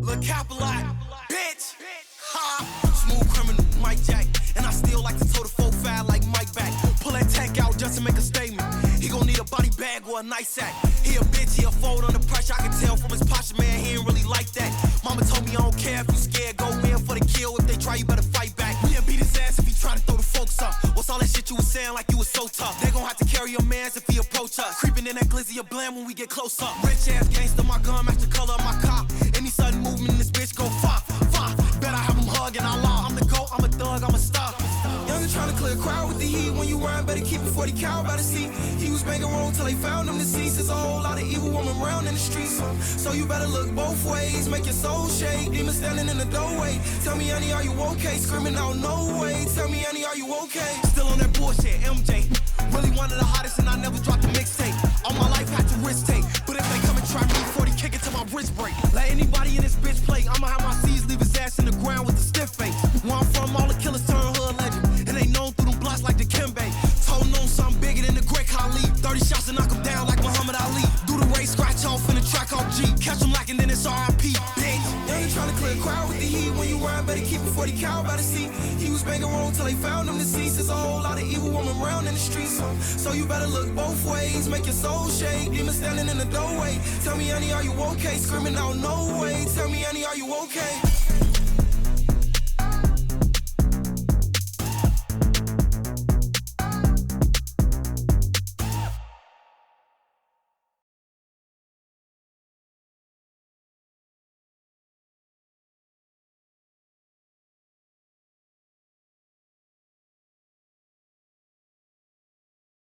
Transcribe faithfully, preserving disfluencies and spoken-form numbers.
Lil' Capolite, bitch. Ha. Smooth criminal, Mike Jack. And I still like to toe the four five like Mike back. Pull that tank out just to make a statement. He gon' need a body bag or a nice sack. He a bitch, he a fold under pressure. I can tell from his posture, man, he ain't really like that. Mama told me I don't care if you scared. Go in for the kill. If they try, you better fight back. We'll beat his ass if he try to throw the folks up. What's all that shit you was saying like you was so tough? They gon' have to carry your mans if he approach us. Creeping in that glizzy of blam when we get close up. Rich ass gangster, my gun match the color of my cop. Any sudden movement in this bitch go fop, fop. Bet I have him hugging I law. I'm the GOAT, I'm a thug, I'm a star. Youngin' tryna clear a crowd with the heat. When you rhyme, better keep it forty cal by the seat. He was banging wrong till they found him deceased. There's a whole lot of evil woman around in the streets. So you better look both ways, make your soul shake. Demon standing in the doorway. Tell me, honey, are you okay? Screaming out, no way. Tell me, honey, are you okay? Still on that bullshit, M J. Really one of the hottest and I never dropped a mixtape. All my life had to risk take. But if they come and try me, forty kick it till my wrist break. Let anybody in this bitch play. I'ma have my C's leave his ass in the ground with a stiff face. Where I'm from, all the killers turn hood legend. And they known through them blocks like the Kimbe. Told known something bigger than the Great Khali. thirty shots to knock him down like Muhammad Ali. Do the race, scratch off in the track off G. Catch him lacking, then it's R I P, bitch. Now you tryna clear a crowd with the heat. When you rhyme, better keep it forty cal by the seat. He was banging wrong till they found him deceased. There's a whole lot of evil woman around in the streets. So you better look both ways, make your soul shake. Demon standing in the doorway. Tell me, honey, are you okay? Screaming out, no way. Tell me, honey, are you okay?